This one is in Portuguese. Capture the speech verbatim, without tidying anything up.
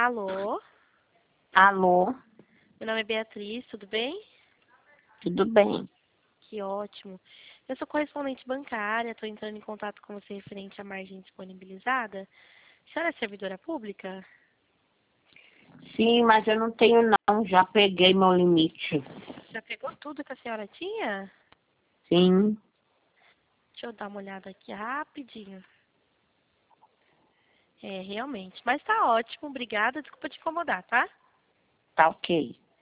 Alô? Alô, Meu nome é Beatriz, tudo bem? tudo bem? Que ótimo. Eu sou correspondente bancária, estou entrando em contato com você referente à margem disponibilizada. A senhora é servidora pública? Sim, mas eu não tenho não, já peguei meu limite. Já pegou tudo que a senhora tinha? Sim, Deixa eu dar uma olhada aqui rapidinho. É, realmente. Mas tá ótimo, obrigada. Desculpa te incomodar, tá? tá ok.